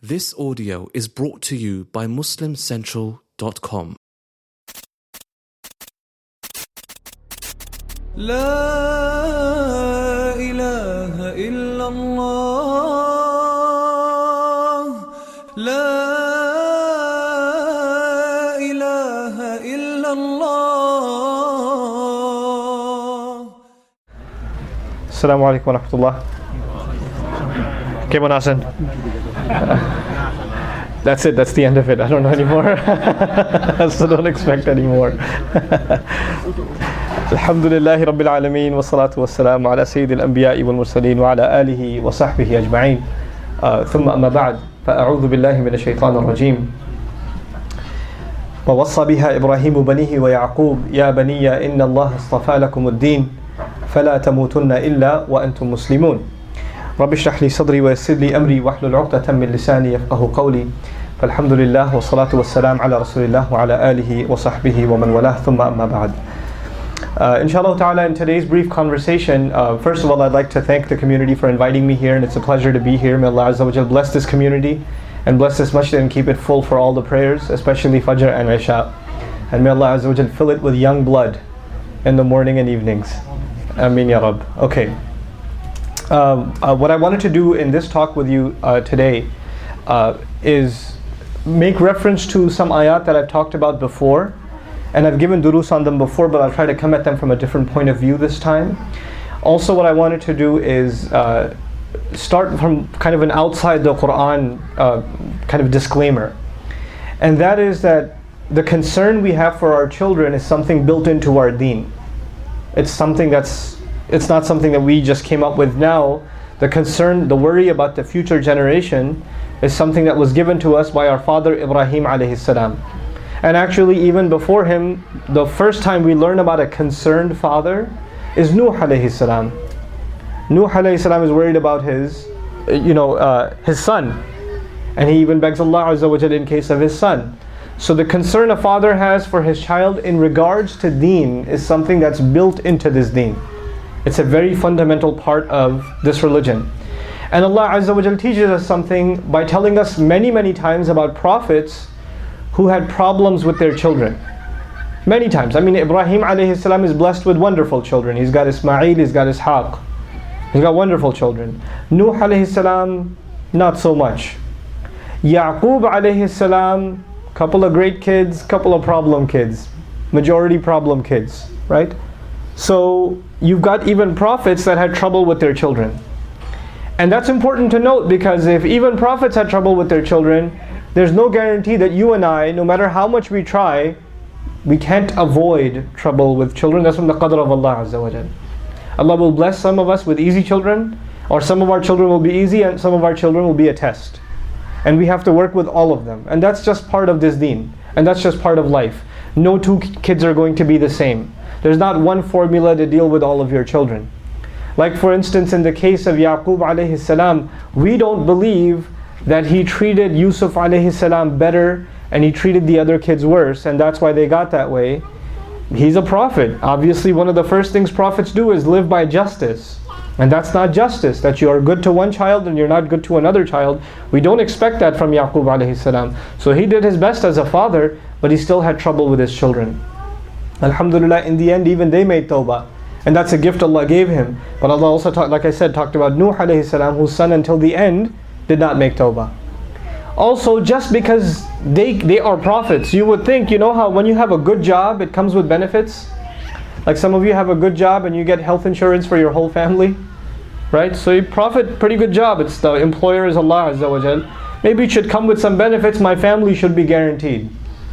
This audio is brought to you by MuslimCentral.com. لا إله إلا الله لا إله إلا الله. Assalamu alaikum wa rahmatullah. Kaifa nasan? That's it, that's the end of it. I don't know anymore. So don't expect anymore. Alhamdulillahi Rabbil Alameen wa salatu wa salamu ala Sayyidil Anbiya'i wal Mursaleen wa ala alihi wa sahbihi ajma'in. Thumma amma ba'd. Fa'a'udhu billahi minash shaitanir rajim. ووصى بها إبراهيم بنيه ويعقوب يا بني إن الله اصطفى لكم الدين فلا تموتن إلا وأنتم مسلمون رب اشرح لي صدري ويسر لي أمري واحلل عقدة من لساني يفقهوا قولي فالحمد لله والصلاة والسلام على رسول الله وعلى آله وصحبه ومن والاه ثم أما بعد. Inshallah ta'ala, in today's brief conversation, first of all, I'd like to thank the community for inviting me here, and it's a pleasure to be here. May Allah Azza wa Jal bless this community and bless this masjid and keep it full for all the prayers, especially Fajr and Isha. And may Allah Azza wa Jal fill it with young blood in the morning and evenings. Ameen Ya Rabb. Okay. What I wanted to do in this talk with you today is make reference to some ayat that I've talked about before. And I've given durus on them before, but I'll try to come at them from a different point of view this time. Also, what I wanted to do is start from kind of an outside the Quran kind of disclaimer. And that is that the concern we have for our children is something built into our deen. It's not something that we just came up with now. The concern, the worry about the future generation is something that was given to us by our father Ibrahim alayhi salam. And actually, even before him, the first time we learn about a concerned father is Nuh alayhi salam. Nuh alayhi salam is worried about his son. And he even begs Allah Azza wa Jalla in case of his son. So the concern a father has for his child in regards to deen is something that's built into this deen. It's a very fundamental part of this religion. And Allah Azza wa Jalla teaches us something by telling us many times about prophets who had problems with their children. Many times. I mean, Ibrahim alayhi salam is blessed with wonderful children. He's got Ismail, he's got Ishaq. He's got wonderful children. Nuh alayhi salam, not so much. Yaqub alayhi salam, couple of great kids, couple of problem kids. Majority problem kids, right? So you've got even prophets that had trouble with their children. And that's important to note, because if even prophets had trouble with their children, there's no guarantee that you and I, no matter how much we try, we can't avoid trouble with children. That's from the qadr of Allah Azza wa Jal. Allah will bless some of us with easy children, or some of our children will be easy and some of our children will be a test. And we have to work with all of them. And that's just part of this deen. And that's just part of life. No two kids are going to be the same. There's not one formula to deal with all of your children. Like for instance, in the case of Yaqub alayhi salam, we don't believe that he treated Yusuf alayhi salam better and he treated the other kids worse, and that's why they got that way. He's a prophet. Obviously, one of the first things prophets do is live by justice. And that's not justice, that you are good to one child and you're not good to another child. We don't expect that from Yaqub alayhi salam. So he did his best as a father, but he still had trouble with his children. Alhamdulillah, in the end, even they made tawbah. And that's a gift Allah gave him. But Allah also, talked about Nuh alayhi salam, whose son until the end did not make tawbah. Also, just because they are prophets, you would think, you know how when you have a good job, it comes with benefits? Like some of you have a good job and you get health insurance for your whole family, right? So you profit, pretty good job. It's the employer is Allah Azza wa Jal. Maybe it should come with some benefits. My family should be guaranteed.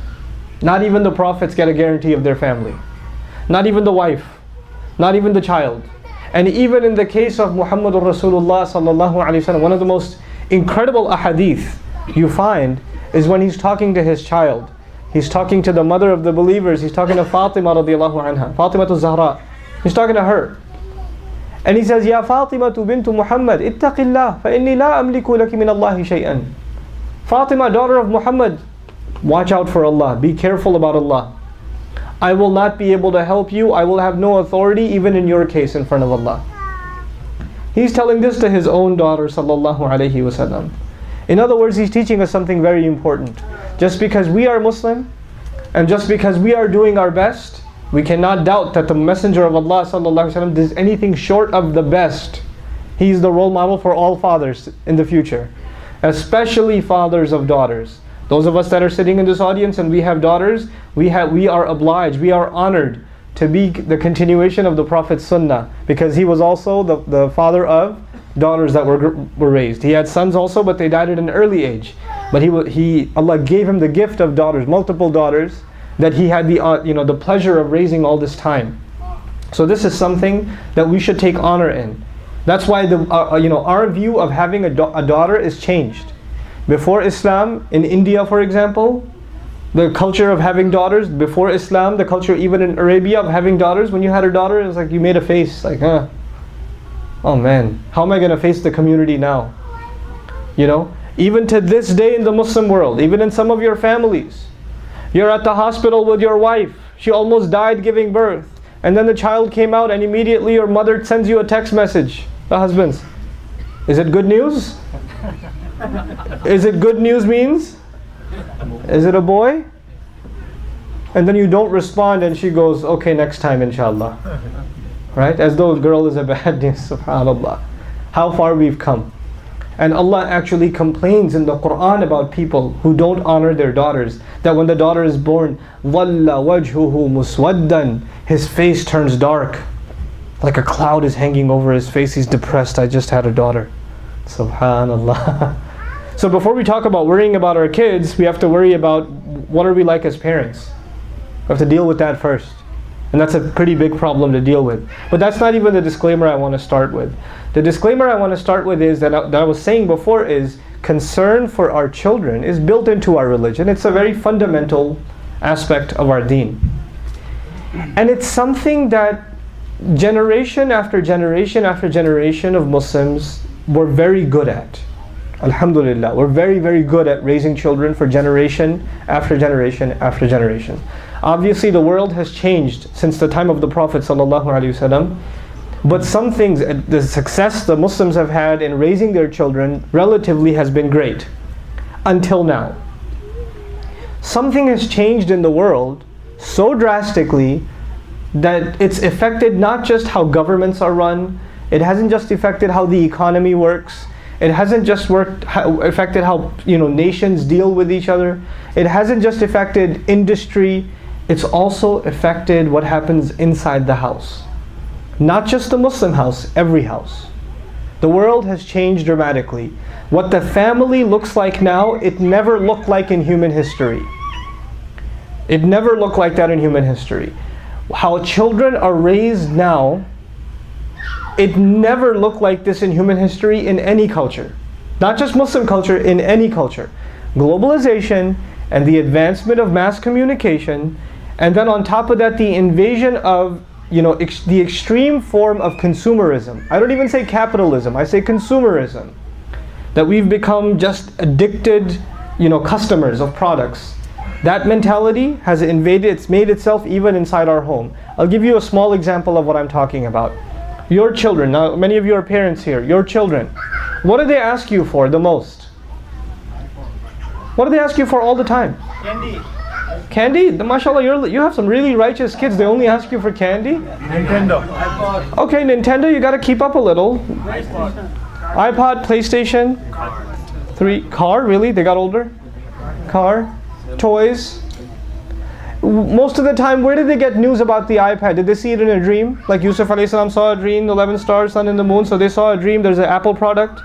Not even the prophets get a guarantee of their family. Not even the wife. Not even the child. And even in the case of Muhammadur Rasulullah sallallahu alaihi wasallam, one of the most incredible ahadith you find is when he's talking to his child. He's talking to the mother of the believers. He's talking to Fatima radiallahu anha, Fatima Zahra. He's talking to her. And he says, Ya Fatima bintu Muhammad, ittaqillah, fa inni la amliku laki min Allahi shay'an. Fatima, daughter of Muhammad, watch out for Allah. Be careful about Allah. I will not be able to help you. I will have no authority even in your case in front of Allah. He's telling this to his own daughter sallallahu alaihi wasallam. In other words, he's teaching us something very important. Just because we are Muslim, and just because we are doing our best, we cannot doubt that the Messenger of Allah sallallahu alaihi wasallam does anything short of the best. He's the role model for all fathers in the future, especially fathers of daughters. Those of us that are sitting in this audience and we have daughters, we are obliged, we are honored to be the continuation of the Prophet's sunnah, because he was also the father of daughters that were raised. He had sons also, but they died at an early age. But Allah gave him the gift of daughters, multiple daughters, that he had the pleasure of raising all this time. So this is something that we should take honor in. That's why our view of having a daughter is changed. Before Islam, in India for example, the culture of having daughters, before Islam, the culture even in Arabia of having daughters, when you had a daughter, it was like you made a face, like, oh man, how am I going to face the community now? Even to this day in the Muslim world, even in some of your families, you're at the hospital with your wife, she almost died giving birth, and then the child came out and immediately your mother sends you a text message, the husbands. Is it good news? Is it good news means? Is it a boy? And then you don't respond and she goes, okay, next time inshallah. Right? As though girl is a bad news, subhanAllah. How far we've come. And Allah actually complains in the Quran about people who don't honor their daughters. That when the daughter is born, ظَلَّ وَجْهُهُ مُسْوَدًّا, his face turns dark. Like a cloud is hanging over his face. He's depressed. I just had a daughter. Subhanallah. So before we talk about worrying about our kids, we have to worry about what are we like as parents. We have to deal with that first. And that's a pretty big problem to deal with. But that's not even the disclaimer I want to start with. The disclaimer I want to start with is that I was saying before is concern for our children is built into our religion. It's a very fundamental aspect of our deen. And it's something that generation after generation after generation of Muslims were very good at. Alhamdulillah, we're very, very good at raising children for generation after generation after generation. Obviously the world has changed since the time of the Prophet ﷺ, but some things, the success the Muslims have had in raising their children relatively has been great until now. Something has changed in the world so drastically that it's affected not just how governments are run, it hasn't just affected how the economy works, it hasn't just affected how nations deal with each other, it hasn't just affected industry, it's also affected what happens inside the house. Not just the Muslim house, every house. The world has changed dramatically. What the family looks like now, it never looked like in human history. It never looked like that in human history. How children are raised now, it never looked like this in human history in any culture. Not just Muslim culture, in any culture. Globalization and the advancement of mass communication, and then on top of that the invasion of the extreme form of consumerism. I don't even say capitalism, I say consumerism. That we've become just addicted customers of products. That mentality has invaded, it's made itself even inside our home. I'll give you a small example of what I'm talking about. Your children, now many of you are parents here, your children, what do they ask you for the most? What do they ask you for all the time? Candy. Candy? MashaAllah, you have some really righteous kids, they only ask you for candy? Nintendo. Okay, Nintendo, you gotta keep up a little. iPod, PlayStation, 3, car, really? They got older? Car, toys. Most of the time, where did they get news about the iPad? Did they see it in a dream? Like Yusuf alayhi salam saw a dream, 11 stars, sun and the moon, so they saw a dream, there's an Apple product.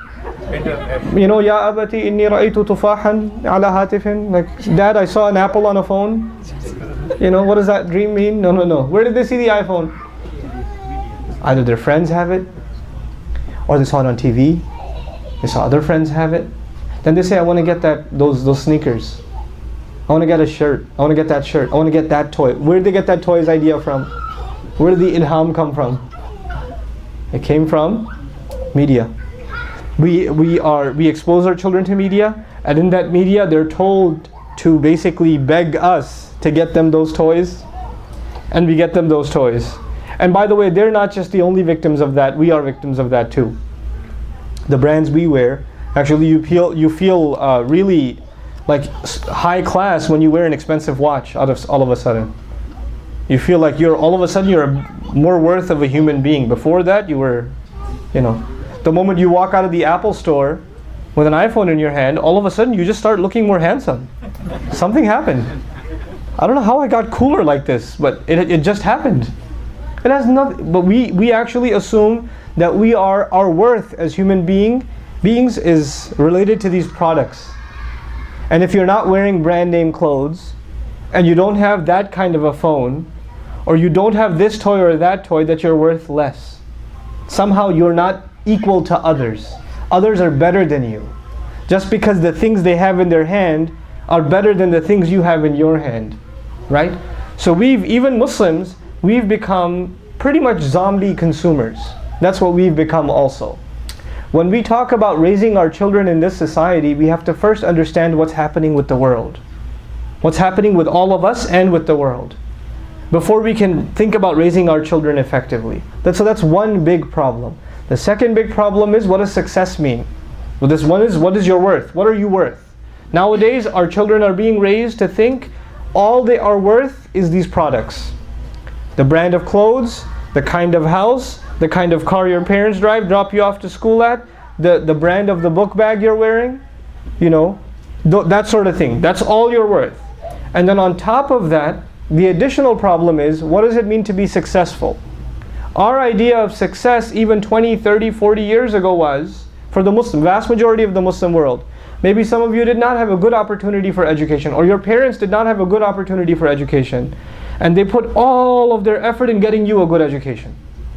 Ya abati inni ra'aytu tufahan ala hatifin. Like, Dad, I saw an apple on a phone. What does that dream mean? No. Where did they see the iPhone? Either their friends have it, or they saw it on TV. They saw other friends have it. Then they say, I want to get those sneakers. I want to get a shirt. I want to get that shirt. I want to get that toy. Where did they get that toy's idea from? Where did the ilham come from? It came from media. We expose our children to media, and in that media they're told to basically beg us to get them those toys, and we get them those toys. And by the way, they're not just the only victims of that, we are victims of that too. The brands we wear, Actually, you feel really like high class when you wear an expensive watch. All of a sudden, you feel like you're more worth of a human being. Before that, you were, the moment you walk out of the Apple store with an iPhone in your hand, all of a sudden you just start looking more handsome. Something happened. I don't know how I got cooler like this, but it just happened. It has nothing. But we actually assume that our worth as human beings is related to these products. And if you're not wearing brand name clothes, and you don't have that kind of a phone, or you don't have this toy or that toy, that you're worth less. Somehow you're not equal to others. Others are better than you. Just because the things they have in their hand are better than the things you have in your hand. Right? So even Muslims, we've become pretty much zombie consumers. That's what we've become also. When we talk about raising our children in this society, we have to first understand what's happening with the world. What's happening with all of us and with the world, before we can think about raising our children effectively. So that's one big problem. The second big problem is, what does success mean? Well, this one is, what is your worth? What are you worth? Nowadays, our children are being raised to think all they are worth is these products. The brand of clothes, the kind of house, the kind of car your parents drive, drop you off to school at, the brand of the book bag you're wearing, that sort of thing. That's all you're worth. And then on top of that, the additional problem is, what does it mean to be successful? Our idea of success even 20, 30, 40 years ago was, for the vast majority of the Muslim world, maybe some of you did not have a good opportunity for education, or your parents did not have a good opportunity for education, and they put all of their effort in getting you a good education.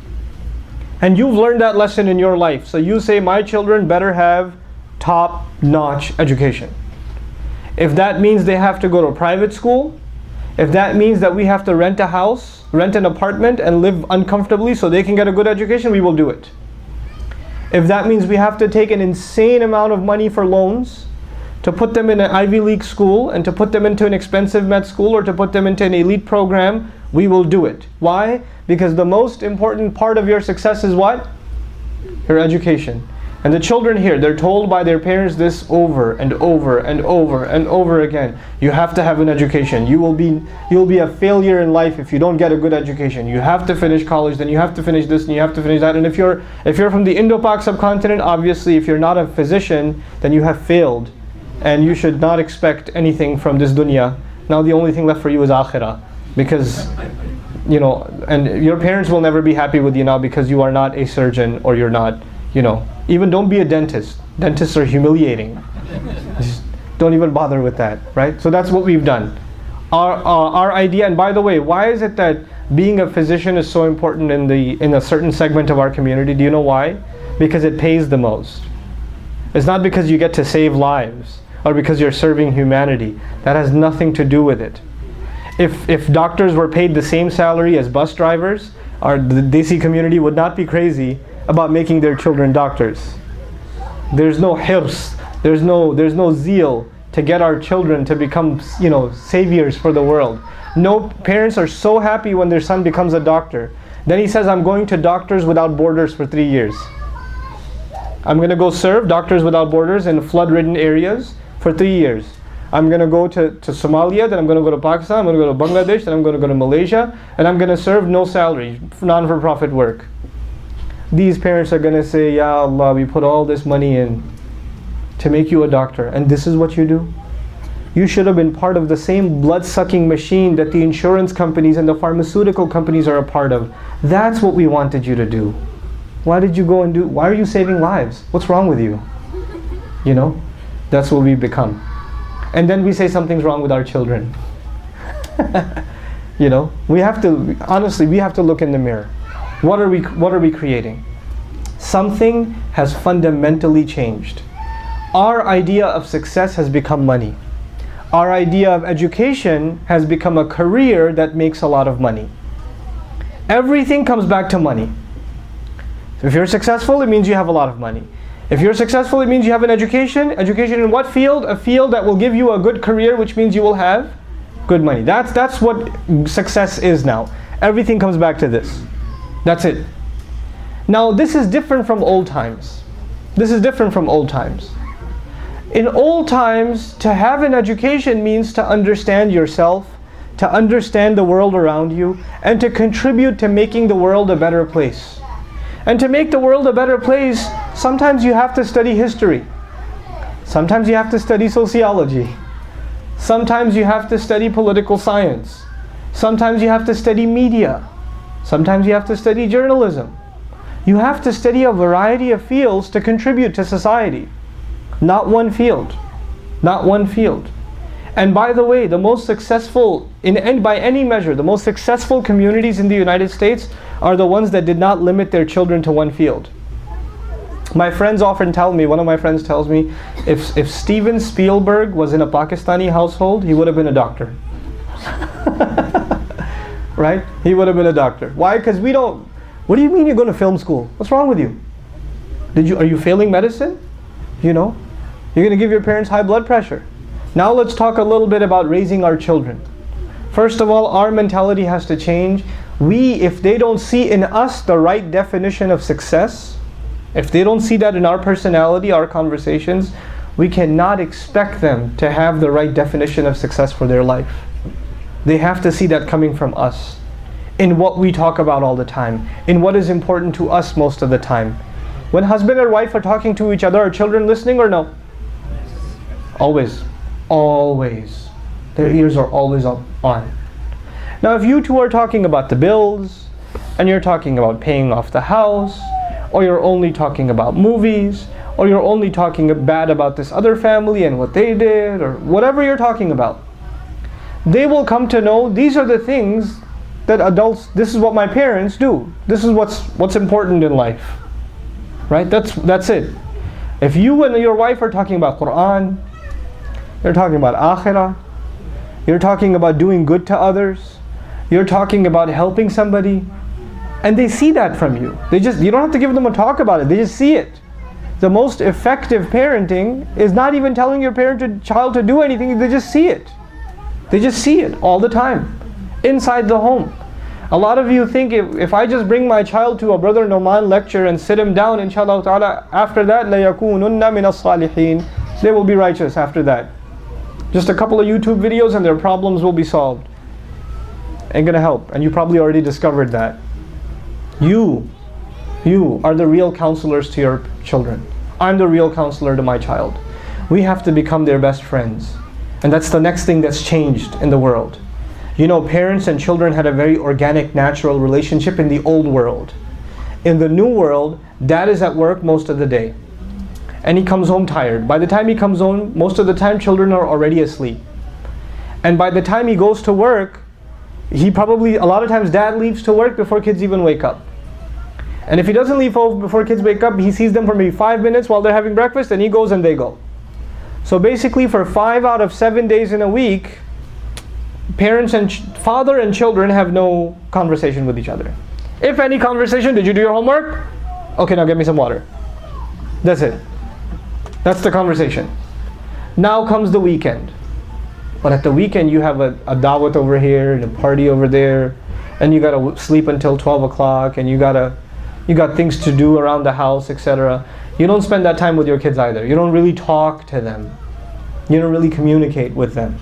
And you've learned that lesson in your life. So you say, my children better have top-notch education. If that means they have to go to a private school, if that means that we have to rent a house, rent an apartment and live uncomfortably so they can get a good education, we will do it. If that means we have to take an insane amount of money for loans to put them in an Ivy League school and to put them into an expensive med school or to put them into an elite program, we will do it. Why? Because the most important part of your success is what? Your education. And the children here, they're told by their parents this over and over and over and over again. You have to have an education. You'll be a failure in life if you don't get a good education. You have to finish college, then you have to finish this, and you have to finish that. And if you're from the Indo-Pak subcontinent, obviously if you're not a physician, then you have failed. And you should not expect anything from this dunya. Now the only thing left for you is akhirah. Because, and your parents will never be happy with you now because you are not a surgeon, or you're not, even don't be a dentist. Dentists are humiliating. Just don't even bother with that, right? So that's what we've done. Our idea, and by the way, why is it that being a physician is so important in a certain segment of our community? Do you know why? Because it pays the most. It's not because you get to save lives or because you're serving humanity. That has nothing to do with it. If doctors were paid the same salary as bus drivers, the Desi community would not be crazy about making their children doctors. There's no hirs, there's no zeal to get our children to become, saviors for the world. No parents are so happy when their son becomes a doctor. Then he says, I'm going to Doctors Without Borders for 3 years. I'm going to go serve Doctors Without Borders in flood-ridden areas for 3 years. I'm going to go to Somalia, then I'm going to go to Pakistan, I'm going to go to Bangladesh, then I'm going to go to Malaysia, and I'm going to serve no salary, non-for-profit work. These parents are going to say, Ya Allah, we put all this money in to make you a doctor, and this is what you do? You should have been part of the same blood-sucking machine that the insurance companies and the pharmaceutical companies are a part of. That's what we wanted you to do. Why did you go and do? Why are you saving lives? What's wrong with you? That's what we've become. And then we say something's wrong with our children. We have to, honestly, we have to look in the mirror. What are we creating? Something has fundamentally changed. Our idea of success has become money. Our idea of education has become a career that makes a lot of money. Everything comes back to money. So if you're successful, it means you have a lot of money. If you're successful, it means you have an education. Education in what field? A field that will give you a good career, which means you will have good money. That's what success is now. Everything comes back to this. That's it. Now, this is different from old times. This is different from old times. In old times, to have an education means to understand yourself, to understand the world around you, and to contribute to making the world a better place. And to make the world a better place, sometimes you have to study history. Sometimes you have to study sociology. Sometimes you have to study political science. Sometimes you have to study media. Sometimes you have to study journalism. You have to study a variety of fields to contribute to society. Not one field. Not one field. And by the way, the most successful, by any measure, the most successful communities in the United States are the ones that did not limit their children to one field. My friends often tell me, one of my friends tells me, if Steven Spielberg was in a Pakistani household, he would have been a doctor. Right? He would have been a doctor. Why? Because we don't, what do you mean you're going to film school? What's wrong with you? Are you failing medicine? You know? You're going to give your parents high blood pressure. Now let's talk a little bit about raising our children. First of all, our mentality has to change. If they don't see in us the right definition of success, if they don't see that in our personality, our conversations, we cannot expect them to have the right definition of success for their life. They have to see that coming from us, in what we talk about all the time, in what is important to us most of the time. When husband and wife are talking to each other, are children listening or no? Always. Always. Their ears are always on. Now if you two are talking about the bills, and you're talking about paying off the house, or you're only talking about movies, or you're only talking bad about this other family and what they did, or whatever you're talking about, they will come to know these are the things that adults, this is what my parents do. This is what's important in life. Right? That's it. If you and your wife are talking about Quran, you're talking about Akhirah, you're talking about doing good to others, you're talking about helping somebody, and they see that from you. You don't have to give them a talk about it, they just see it. The most effective parenting is not even telling your child to do anything, they just see it. They just see it all the time, inside the home. A lot of you think if I just bring my child to a Brother Noman lecture and sit him down, inshallah ta'ala, after that, لَيَكُونُنَّ مِنَ الصَّالِحِينَ, they will be righteous after that. Just a couple of YouTube videos and their problems will be solved. Ain't gonna help, and you probably already discovered that. You are the real counselors to your children. I'm the real counselor to my child. We have to become their best friends. And that's the next thing that's changed in the world. You know, parents and children had a very organic, natural relationship in the old world. In the new world, dad is at work most of the day. And he comes home tired. By the time he comes home, most of the time children are already asleep. And by the time he goes to work, a lot of times dad leaves to work before kids even wake up. And if he doesn't leave home before kids wake up, he sees them for maybe 5 minutes while they're having breakfast, and he goes and they go. So basically for 5 out of 7 days in a week, parents and father and children have no conversation with each other. If any conversation, did you do your homework? Okay, now get me some water. That's it. That's the conversation. Now comes the weekend. But at the weekend you have a dawat over here and a party over there, and you gotta sleep until 12 o'clock, and you got things to do around the house, etc. You don't spend that time with your kids either. You don't really talk to them. You don't really communicate with them.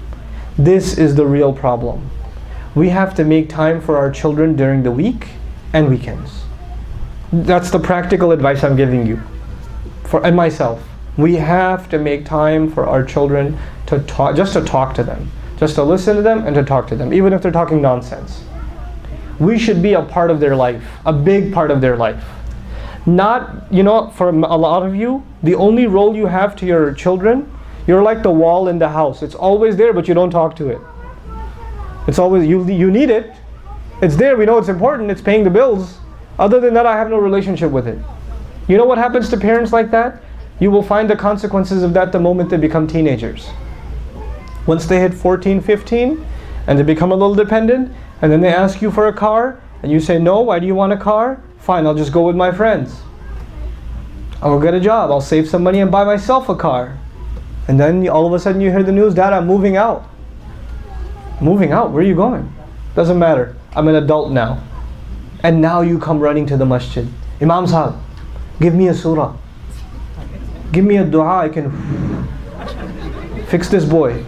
This is the real problem. We have to make time for our children during the week and weekends. That's the practical advice I'm giving you, and myself. We have to make time for our children to talk, just to talk to them, just to listen to them and to talk to them, even if they're talking nonsense. We should be a part of their life, a big part of their life. Not, for a lot of you, the only role you have to your children, you're like the wall in the house. It's always there, but you don't talk to it. It's always, you need it. It's there, we know it's important, it's paying the bills. Other than that, I have no relationship with it. You know what happens to parents like that? You will find the consequences of that the moment they become teenagers. Once they hit 14, 15, and they become a little dependent, and then they ask you for a car, and you say, no, why do you want a car? Fine, I'll just go with my friends. I'll get a job, I'll save some money and buy myself a car. And then all of a sudden you hear the news, Dad, I'm moving out. Moving out? Where are you going? Doesn't matter, I'm an adult now. And now you come running to the masjid. Imam Sahib, give me a surah. Give me a dua, I can fix this boy.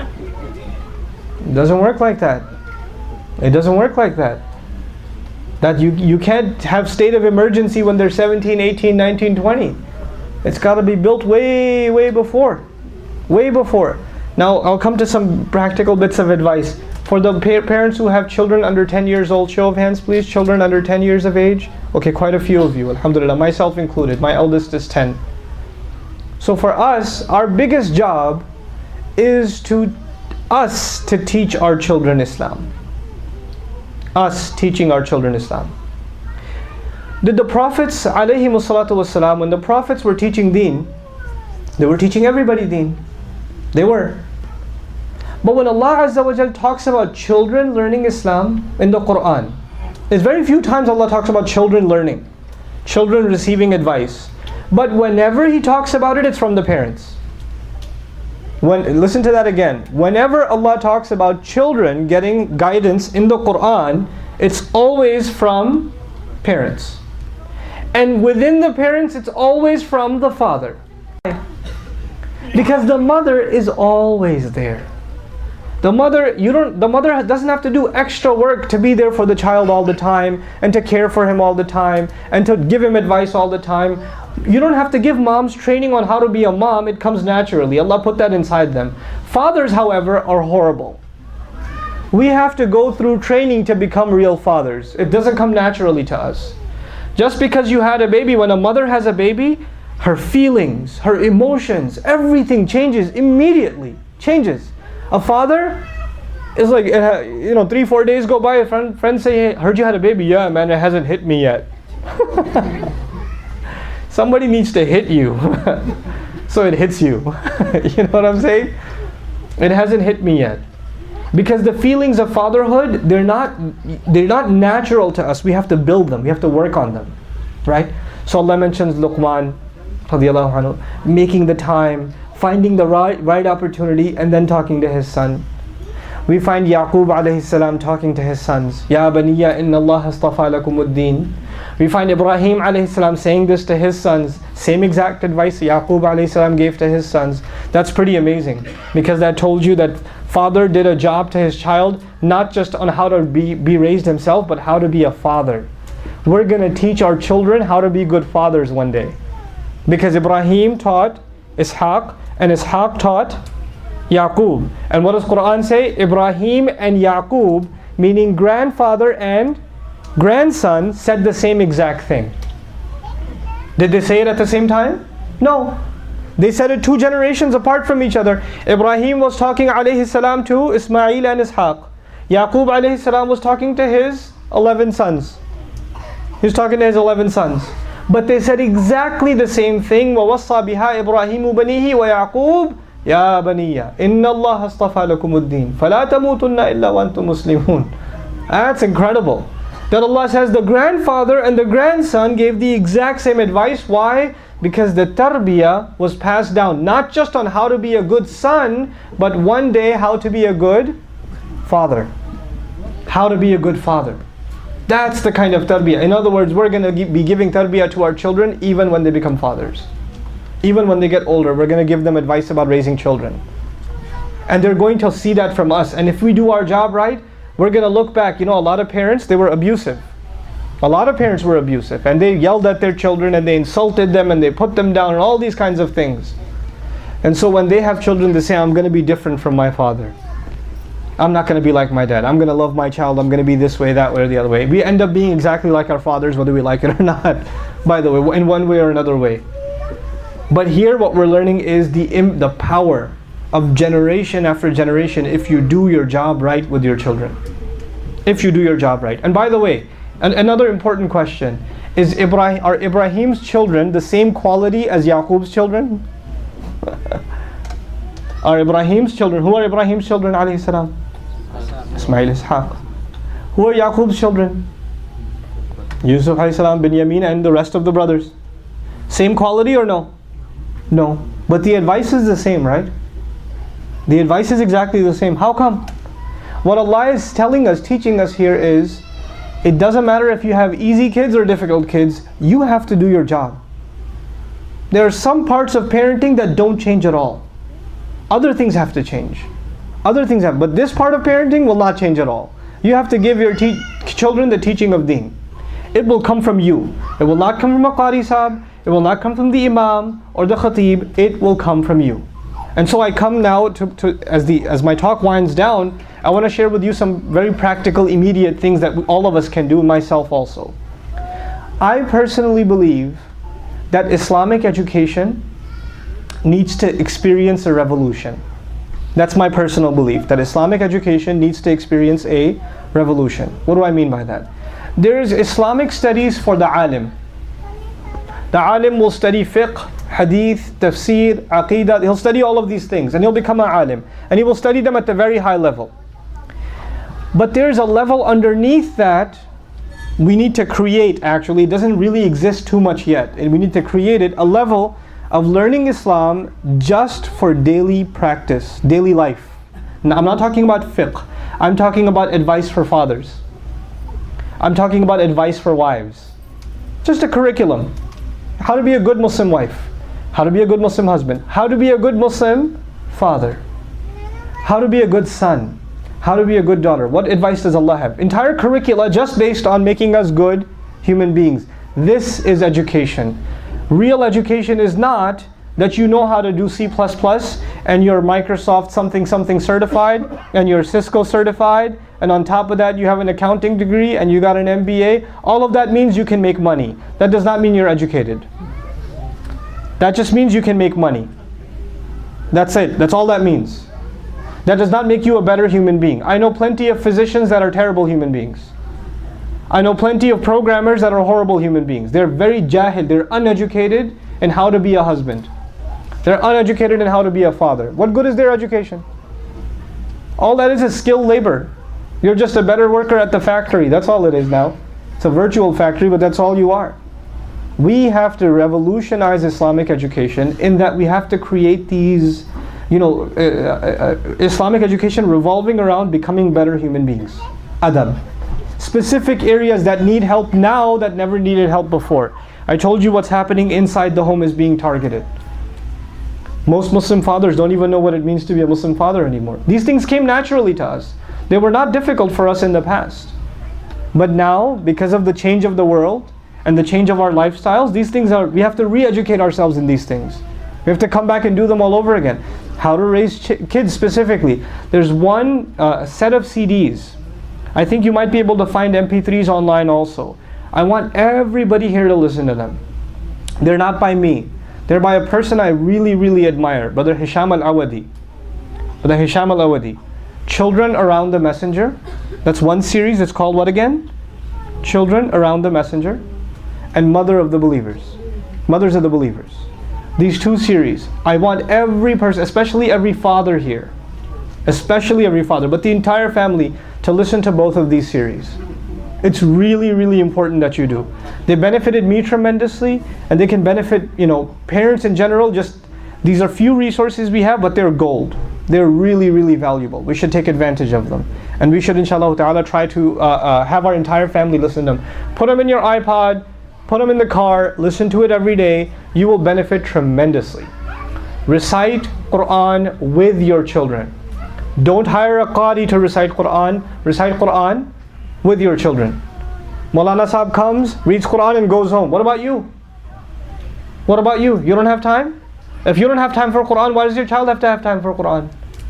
It doesn't work like that. It doesn't work like that. That you can't have state of emergency when they're 17, 18, 19, 20. It's got to be built way, way before. Way before. Now, I'll come to some practical bits of advice. For the parents who have children under 10 years old, show of hands please, children under 10 years of age. Okay, quite a few of you, alhamdulillah, myself included. My eldest is 10. So for us, our biggest job is to teach our children Islam. Us teaching our children Islam. Did the Prophets, alayhimu salatu wasalam, when the Prophets were teaching deen, they were teaching everybody deen. They were. But when Allah Azza wa Jal talks about children learning Islam in the Quran, there's very few times Allah talks about children learning, children receiving advice. But whenever He talks about it, it's from the parents. Listen to that again. Whenever Allah talks about children getting guidance in the Quran, it's always from parents. And within the parents, it's always from the father. Because the mother is always there. The mother doesn't have to do extra work to be there for the child all the time, and to care for him all the time, and to give him advice all the time. You don't have to give moms training on how to be a mom. It comes naturally. Allah put that inside them. Fathers, however, are horrible. We have to go through training to become real fathers. It doesn't come naturally to us. Just because you had a baby, when a mother has a baby, her feelings, her emotions, everything changes immediately. Changes. A father is like, 3-4 days go by, friends say, hey, heard you had a baby. Yeah, man, it hasn't hit me yet. Somebody needs to hit you so it hits you. You know what I'm saying? It hasn't hit me yet. Because the feelings of fatherhood, they're not natural to us. We have to build them. We have to work on them. Right? So Allah mentions Luqman, radiyallahu anhu, making the time, finding the right opportunity, and then talking to his son. We find Yaqub alayhi salam talking to his sons. Ya baniya inna Allah astafa lakumuddin. We find Ibrahim alayhi salam saying this to his sons. Same exact advice Yaqub alayhi salam gave to his sons. That's pretty amazing, because that told you that father did a job to his child, not just on how to be raised himself, but how to be a father. We're going to teach our children how to be good fathers one day. Because Ibrahim taught Ishaq, and Ishaq taught Yaqub. And what does Quran say? Ibrahim and Yaqub, meaning grandfather and grandson, said the same exact thing. Did they say it at the same time? No. They said it 2 generations apart from each other. Ibrahim was talking alayhi salam to Ismail and Ishaq. Yaqub alayhi salam was talking to his 11 sons. He was talking to his 11 sons. But they said exactly the same thing. وَوَصَّى بِهَا إِبْرَاهِيمُ بَنِيهِ وَيَعْقُوبُ يَا بَنِيَّ إِنَّ اللَّهَ اصْطَفَى لَكُمُ الدِّينَ فَلَا تَمُوتُنَّ إِلَّا وَأَنْتُمْ مُسْلِمُونَ. That's incredible. That Allah says the grandfather and the grandson gave the exact same advice. Why? Because the tarbiyah was passed down, not just on how to be a good son, but one day how to be a good father. How to be a good father. That's the kind of tarbiyah. In other words, we're going to be giving tarbiyah to our children even when they become fathers. Even when they get older, we're going to give them advice about raising children. And they're going to see that from us. And if we do our job right, we're going to look back. A lot of parents, they were abusive. A lot of parents were abusive. And they yelled at their children, and they insulted them, and they put them down, and all these kinds of things. And so when they have children, they say, I'm going to be different from my father. I'm not going to be like my dad. I'm going to love my child. I'm going to be this way, that way, or the other way. We end up being exactly like our fathers, whether we like it or not, by the way, in one way or another way. But here what we're learning is the power of generation after generation if you do your job right with your children. If you do your job right. And by the way, another important question, are Ibrahim's children the same quality as Yaqub's children? Are Ibrahim's children, who are Ibrahim's children alayhi salam? Ismail, Ishaq. Who are Yaqub's children? Yusuf alayhi salam, Binyamin, and the rest of the brothers. Same quality or no? No. But the advice is the same, right? The advice is exactly the same. How come? What Allah is telling us, teaching us here is, it doesn't matter if you have easy kids or difficult kids, you have to do your job. There are some parts of parenting that don't change at all. Other things have to change. Other things have, but this part of parenting will not change at all. You have to give your children the teaching of deen. It will come from you. It will not come from a qari sahib. It will not come from the imam or the khatib. It will come from you. And so I come now as my talk winds down, I want to share with you some very practical, immediate things that all of us can do, myself also. I personally believe that Islamic education needs to experience a revolution. That's my personal belief, that Islamic education needs to experience a revolution. What do I mean by that? There is Islamic studies for the alim. The alim will study fiqh, hadith, tafsir, aqidah. He'll study all of these things and he'll become an alim. And he will study them at the very high level. But there's a level underneath that we need to create, actually. It doesn't really exist too much yet. And we need to create it, a level of learning Islam just for daily practice, daily life. Now, I'm not talking about fiqh. I'm talking about advice for fathers. I'm talking about advice for wives. Just a curriculum. How to be a good Muslim wife. How to be a good Muslim husband. How to be a good Muslim father. How to be a good son. How to be a good daughter. What advice does Allah have? Entire curricula just based on making us good human beings. This is education. Real education is not that you know how to do C++ and you're Microsoft something certified and you're Cisco certified, and on top of that you have an accounting degree and you got an MBA. All of that means you can make money. That does not mean you're educated. That just means you can make money. That's it. That's all that means. That does not make you a better human being. I know plenty of physicians that are terrible human beings. I know plenty of programmers that are horrible human beings. They're very jahil. They're uneducated in how to be a husband. They're uneducated in how to be a father. What good is their education? All that is skilled labor. You're just a better worker at the factory. That's all it is now. It's a virtual factory, but that's all you are. We have to revolutionize Islamic education in that we have to create these, Islamic education revolving around becoming better human beings. Adab. Specific areas that need help now that never needed help before. I told you what's happening inside the home is being targeted. Most Muslim fathers don't even know what it means to be a Muslim father anymore. These things came naturally to us. They were not difficult for us in the past. But now, because of the change of the world and the change of our lifestyles, these things we have to re-educate ourselves in these things. We have to come back and do them all over again. How to raise kids specifically. There's one set of CDs. I think you might be able to find MP3s online also. I want everybody here to listen to them. They're not by me. They're by a person I really, really admire, Brother Hisham Al-Awadi. Brother Hisham Al-Awadi. Children Around the Messenger. That's one series. It's called what again? Children Around the Messenger. And Mother of the Believers. Mothers of the Believers. These two series. I want every person, especially every father here, especially every father, but the entire family, to listen to both of these series. It's really, really important that you do. They benefited me tremendously, and they can benefit, parents in general. Just these are few resources we have, but they're gold. They're really, really valuable. We should take advantage of them, and we should, inshallah ta'ala, try to have our entire family listen to them. Put them in your iPod, put them in the car, listen to it every day. You will benefit tremendously. Recite Quran with your children. Don't hire a qari to recite Quran. Recite Quran with your children. Maulana Sahib comes, reads Quran and goes home. What about you? What about you? You don't have time? If you don't have time for Quran, why does your child have to have time for Quran?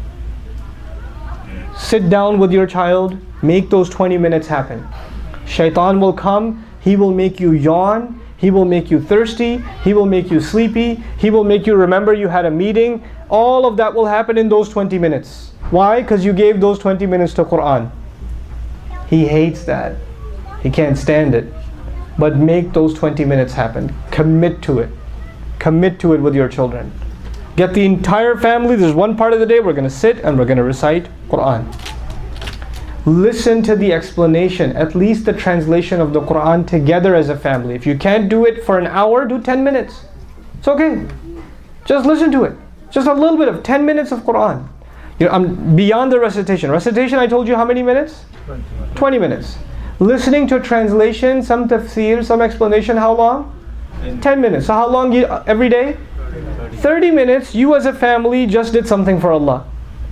Sit down with your child, make those 20 minutes happen. Shaitan will come, he will make you yawn, he will make you thirsty, he will make you sleepy, he will make you remember you had a meeting. All of that will happen in those 20 minutes. Why? Because you gave those 20 minutes to Quran. He hates that. He can't stand it. But make those 20 minutes happen. Commit to it. Commit to it with your children. Get the entire family. There's one part of the day we're going to sit and we're going to recite Quran. Listen to the explanation, at least the translation of the Quran together as a family. If you can't do it for an hour, do 10 minutes. It's okay. Just listen to it. Just a little bit of 10 minutes of Quran. I'm beyond the recitation. Recitation, I told you how many minutes? 20 minutes. Listening to a translation, some tafsir, some explanation, how long? 10 minutes. So how long every day? 30 minutes, you as a family just did something for Allah.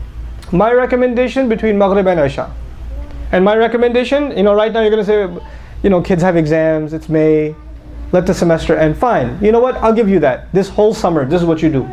My recommendation between Maghrib and Isha. And my recommendation, right now you're going to say, kids have exams, it's May, let the semester end. Fine. You know what? I'll give you that. This whole summer, this is what you do.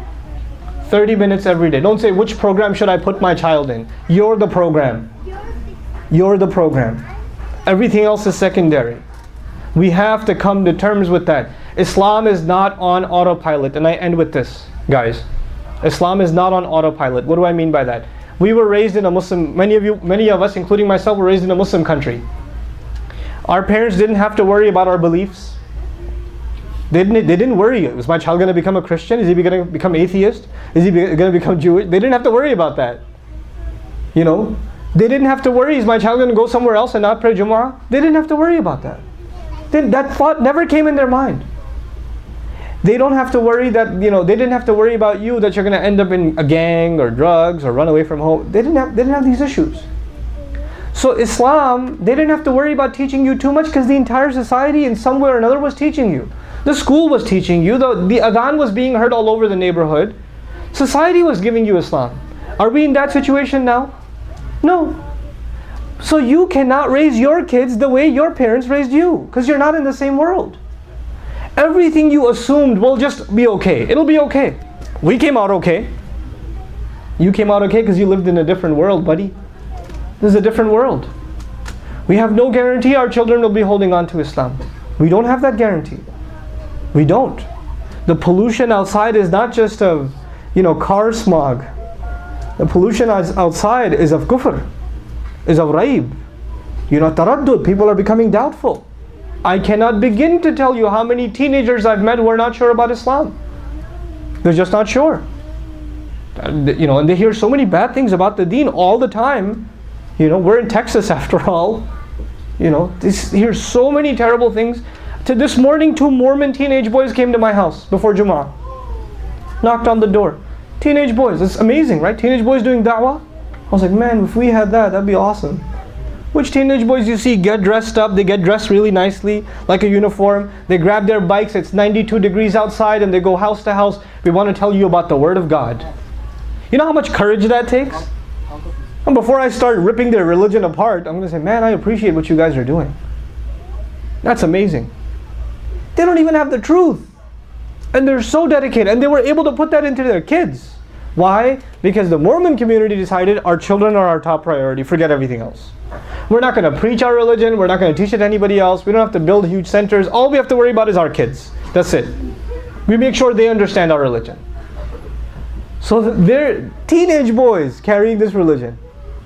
30 minutes every day. Don't say, which program should I put my child in? You're the program. You're the program. Everything else is secondary. We have to come to terms with that. Islam is not on autopilot. And I end with this, guys. Islam is not on autopilot. What do I mean by that? We were raised in a Muslim, many of us, including myself, were raised in a Muslim country. Our parents didn't have to worry about our beliefs. They didn't worry. Is my child going to become a Christian? Is he going to become atheist? Is he going to become Jewish? They didn't have to worry about that. They didn't have to worry, is my child going to go somewhere else and not pray Jumu'ah? They didn't have to worry about that. That thought never came in their mind. They don't have to worry that, they didn't have to worry about you that you're going to end up in a gang or drugs or run away from home. They didn't have these issues. So Islam, they didn't have to worry about teaching you too much because the entire society in some way or another was teaching you. The school was teaching you, the adhan was being heard all over the neighborhood. Society was giving you Islam. Are we in that situation now? No. So you cannot raise your kids the way your parents raised you because you're not in the same world. Everything you assumed will just be okay. It'll be okay. We came out okay. You came out okay because you lived in a different world, buddy. This is a different world. We have no guarantee our children will be holding on to Islam. We don't have that guarantee. We don't. The pollution outside is not just of, car smog. The pollution outside is of kufr, is of raib. Taraddud. People are becoming doubtful. I cannot begin to tell you how many teenagers I've met who are not sure about Islam. They're just not sure. And they hear so many bad things about the deen all the time. We're in Texas after all. They hear so many terrible things. To this morning, 2 Mormon teenage boys came to my house before Jumu'ah. Knocked on the door. Teenage boys. It's amazing, right? Teenage boys doing da'wah. I was like, man, if we had that, that'd be awesome. Which teenage boys you see get dressed up, they get dressed really nicely, like a uniform. They grab their bikes, it's 92 degrees outside, and they go house to house. We want to tell you about the Word of God. You know how much courage that takes? And before I start ripping their religion apart, I'm going to say, man, I appreciate what you guys are doing. That's amazing. They don't even have the truth. And they're so dedicated. And they were able to put that into their kids. Why? Because the Mormon community decided our children are our top priority. Forget everything else. We're not going to preach our religion. We're not going to teach it to anybody else. We don't have to build huge centers. All we have to worry about is our kids. That's it. We make sure they understand our religion. So they're teenage boys carrying this religion,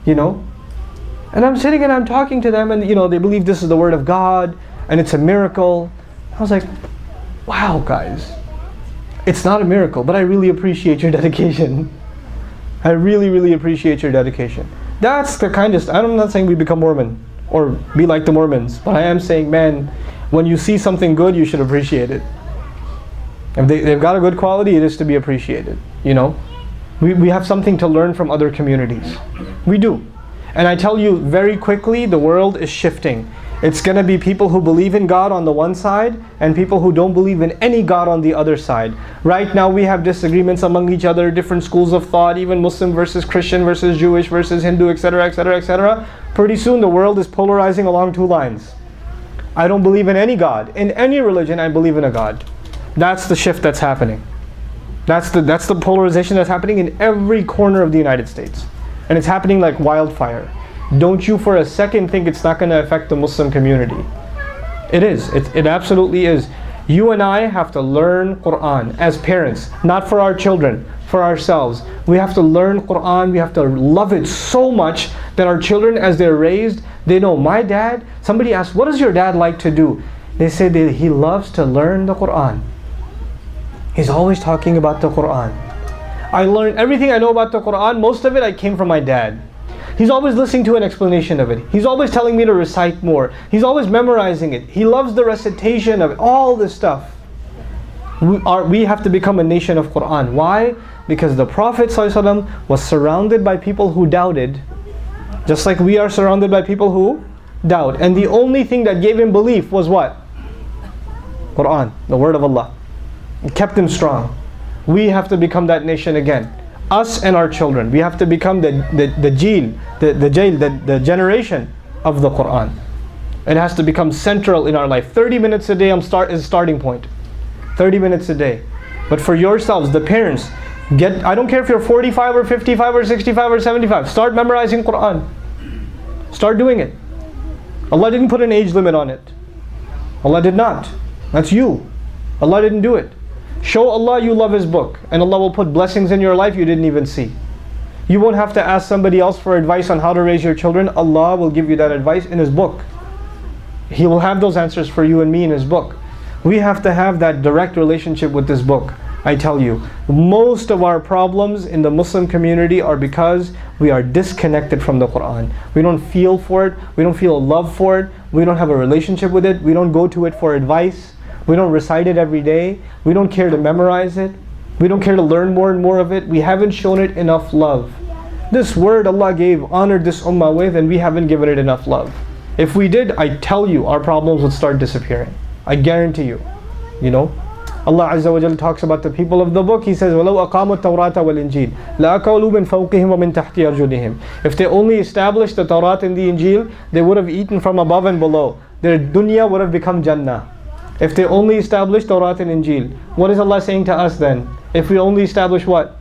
And I'm sitting and I'm talking to them and, they believe this is the Word of God and it's a miracle. I was like, wow, guys. It's not a miracle, but I really appreciate your dedication. I really, really appreciate your dedication. That's the kindest. I'm not saying we become Mormon or be like the Mormons, but I am saying, man, when you see something good, you should appreciate it. If they've got a good quality, it is to be appreciated. We have something to learn from other communities. We do. And I tell you very quickly, the world is shifting. It's going to be people who believe in God on the one side and people who don't believe in any God on the other side. Right now we have disagreements among each other, different schools of thought, even Muslim versus Christian versus Jewish versus Hindu, etc., etc., etc. Pretty soon the world is polarizing along 2 lines. I don't believe in any God. In any religion, I believe in a God. That's the shift that's happening. That's the polarization that's happening in every corner of the United States. And it's happening like wildfire. Don't you for a second think it's not going to affect the Muslim community. It is. It absolutely is. You and I have to learn Quran as parents, not for our children, for ourselves. We have to learn Quran. We have to love it so much that our children, as they're raised, they know, my dad, somebody asked, what does your dad like to do? They say that he loves to learn the Quran. He's always talking about the Quran. I learned everything I know about the Quran. Most of it I came from my dad. He's always listening to an explanation of it. He's always telling me to recite more. He's always memorizing it. He loves the recitation of it, all this stuff. We have to become a nation of Quran. Why? Because the Prophet ﷺ was surrounded by people who doubted, just like we are surrounded by people who doubt. And the only thing that gave him belief was what? Quran, the Word of Allah. It kept him strong. We have to become that nation again. Us and our children. We have to become the generation of the Quran. It has to become central in our life. 30 minutes a day is a starting point. 30 minutes a day. But for yourselves, the parents, I don't care if you're 45 or 55 or 65 or 75, start memorizing Quran. Start doing it. Allah didn't put an age limit on it. Allah did not. That's you. Allah didn't do it. Show Allah you love His book, and Allah will put blessings in your life you didn't even see. You won't have to ask somebody else for advice on how to raise your children. Allah will give you that advice in His book. He will have those answers for you and me in His book. We have to have that direct relationship with this book. I tell you, most of our problems in the Muslim community are because we are disconnected from the Quran. We don't feel for it. We don't feel a love for it. We don't have a relationship with it. We don't go to it for advice. We don't recite it every day. We don't care to memorize it. We don't care to learn more and more of it. We haven't shown it enough love. This word Allah honored this ummah with, and we haven't given it enough love. If we did, I tell you, our problems would start disappearing. I guarantee you. You know? Allah Azza wa Jalla talks about the people of the book. He says, وَلَوْ أَقَامُوا التَّوْرَاةَ وَالْإِنْجِيلَ لَأَكَلُوا مِنْ فَوْقِهِمْ وَمِنْ تَحْتِ أَرْجُلِهِمْ. If they only established the Tawrat and the Injil, they would have eaten from above and below. Their dunya would have become Jannah. If they only established Tawrat and Injil. What is Allah saying to us then? If we only establish what?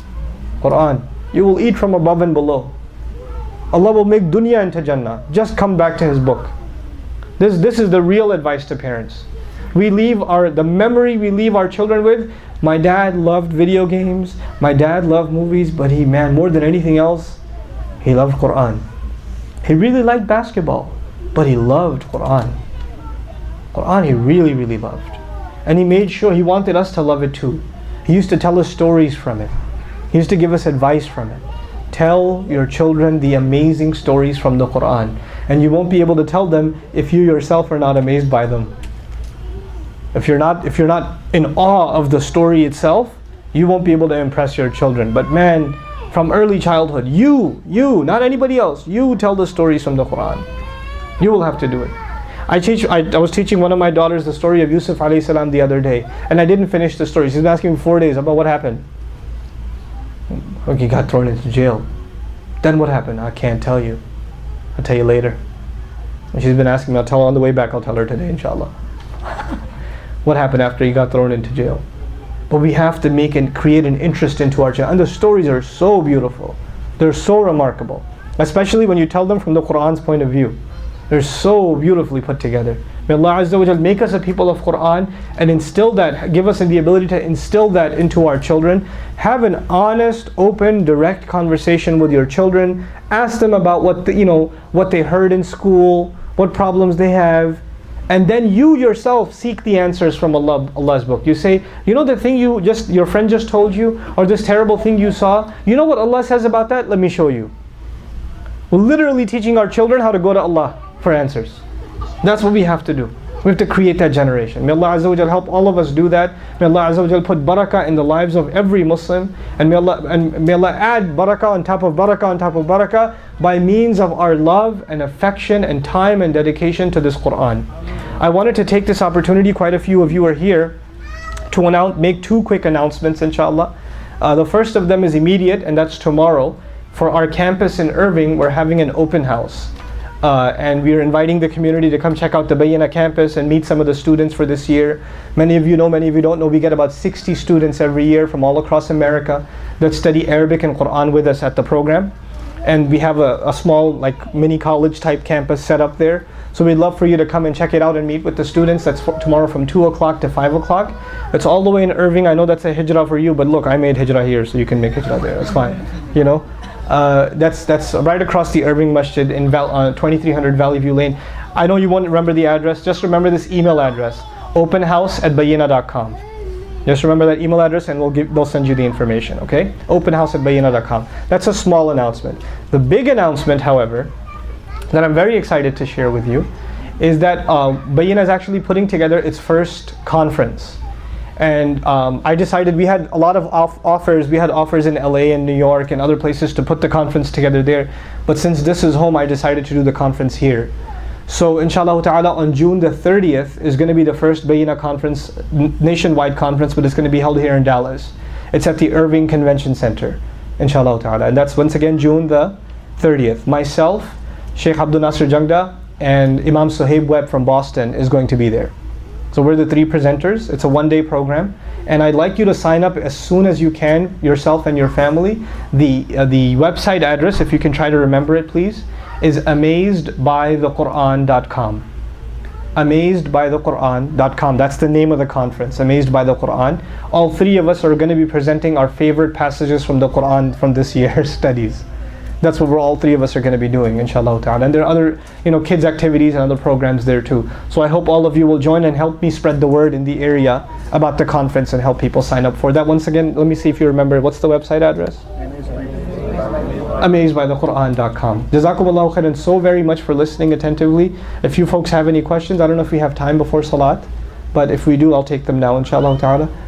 Quran. You will eat from above and below. Allah will make dunya into Jannah. Just come back to His book. This is the real advice to parents. The memory we leave our children with. My dad loved video games. My dad loved movies. But more than anything else, he loved Quran. He really liked basketball, but he loved Quran. Quran he really, really loved. And he made sure he wanted us to love it too. He used to tell us stories from it. He used to give us advice from it. Tell your children the amazing stories from the Quran. And you won't be able to tell them if you yourself are not amazed by them. If you're not in awe of the story itself, you won't be able to impress your children. But man, from early childhood, you, not anybody else, you tell the stories from the Quran. You will have to do it. I was teaching one of my daughters the story of Yusuf alayhi salam the other day, and I didn't finish the story. She's been asking me 4 days about what happened. He got thrown into jail. Then what happened? I can't tell you. I'll tell you later. And she's been asking me. I'll tell her on the way back. I'll tell her today, inshallah. What happened after he got thrown into jail? But we have to make and create an interest into our children. And the stories are so beautiful. They're so remarkable. Especially when you tell them from the Quran's point of view. They're so beautifully put together. May Allah Azza wa Jal make us a people of Quran and instill that, give us the ability to instill that into our children. Have an honest, open, direct conversation with your children. Ask them about what they heard in school, what problems they have. And then you yourself seek the answers from Allah's book. You say, you know the thing your friend just told you, or this terrible thing you saw, you know what Allah says about that? Let me show you. We're literally teaching our children how to go to Allah for answers. That's what we have to do. We have to create that generation. May Allah Azza wa Jal help all of us do that. May Allah Azza wa Jal put barakah in the lives of every Muslim. And may Allah add barakah on top of barakah on top of barakah by means of our love and affection and time and dedication to this Quran. I wanted to take this opportunity, quite a few of you are here, to make 2 quick announcements, inshallah. The first of them is immediate, and that's tomorrow. For our campus in Irving, we're having an open house. And we are inviting the community to come check out the Bayyinah campus and meet some of the students for this year. Many of you know, many of you don't know, we get about 60 students every year from all across America that study Arabic and Quran with us at the program. And we have a small mini college type campus set up there. So we'd love for you to come and check it out and meet with the students. That's tomorrow from 2 o'clock to 5 o'clock. It's all the way in Irving. I know that's a hijrah for you, but look, I made hijrah here, so you can make hijrah there. That's fine. You know. That's right across the Irving Masjid in 2300 Valley View Lane. I know you won't remember the address. Just remember this email address: openhouse@bayyinah.com. Just remember that email address, and they'll send you the information. Okay? openhouse@bayyinah.com. That's a small announcement. The big announcement, however, that I'm very excited to share with you, is that Bayyinah is actually putting together its first conference. And I decided, we had a lot of offers. We had offers in LA and New York and other places to put the conference together there. But since this is home, I decided to do the conference here. So inshallah ta'ala, on June the 30th is going to be the first Bayyinah conference, nationwide conference, but it's going to be held here in Dallas. It's at the Irving Convention Center, inshallah ta'ala. And that's once again June the 30th. Myself, Sheikh Abdul Nasir Jangda, and Imam Suhaib Webb from Boston is going to be there. So we're the 3 presenters. It's a one-day program. And I'd like you to sign up as soon as you can, yourself and your family. The website address, if you can try to remember it please, is amazedbythequran.com. amazedbythequran.com. That's the name of the conference, Amazed by the Quran. All 3 of us are going to be presenting our favorite passages from the Quran from this year's studies. That's what all 3 of us are going to be doing, inshallah ta'ala. And there are other, kids activities and other programs there too. So I hope all of you will join and help me spread the word in the area about the conference and help people sign up for that. Once again, let me see if you remember. What's the website address? amazedbythequran.com. Jazakumullahu khairan so very much for listening attentively. If you folks have any questions, I don't know if we have time before Salat, but if we do, I'll take them now, inshallah ta'ala.